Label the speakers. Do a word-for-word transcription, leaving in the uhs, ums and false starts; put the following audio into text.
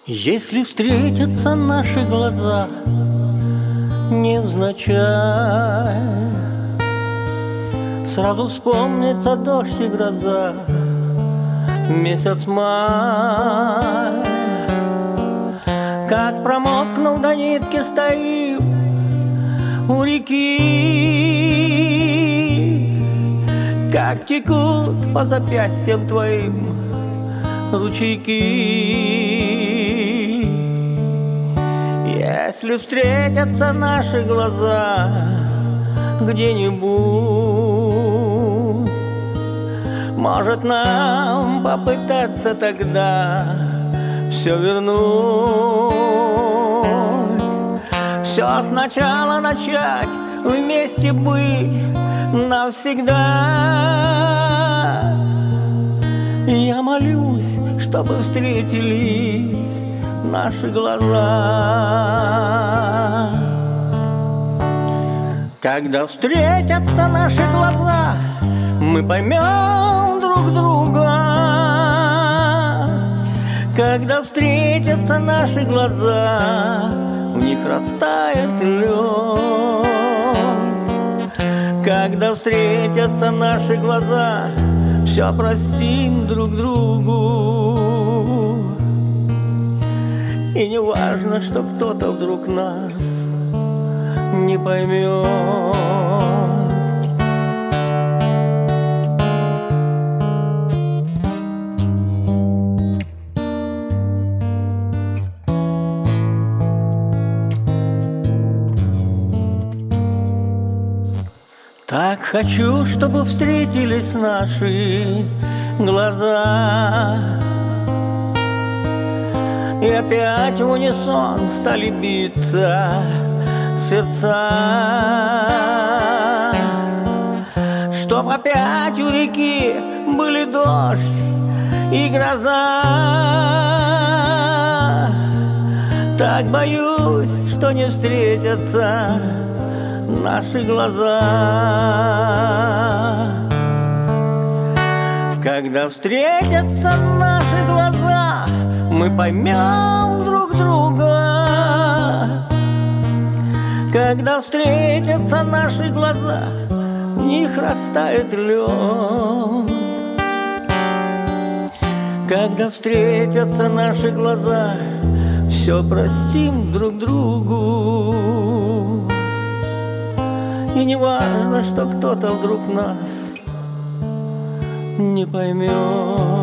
Speaker 1: Если встретятся наши глаза невзначай, сразу вспомнится дождь и гроза, месяц май. Как промокнул до нитки стоим у реки, как текут по запястьям твоим ручейки. Если встретятся наши глаза где-нибудь, может нам попытаться тогда все вернуть, все сначала начать, вместе быть навсегда. Я молюсь, чтобы встретились наши глаза. Когда встретятся наши глаза, мы поймем друг друга. Когда встретятся наши глаза, в них растает лед. Когда встретятся наши глаза, все простим друг другу. И не важно, что кто-то вдруг нас не поймет. Так хочу, чтобы встретились наши глаза, и опять в унисон стали биться сердца, чтоб опять у реки были дождь и гроза. Так боюсь, что не встретятся наши глаза. Когда встретятся наши глаза, мы поймем друг друга. Когда встретятся наши глаза, в них растает лед. Когда встретятся наши глаза, все простим друг другу. И не важно, что кто-то вдруг нас не поймет.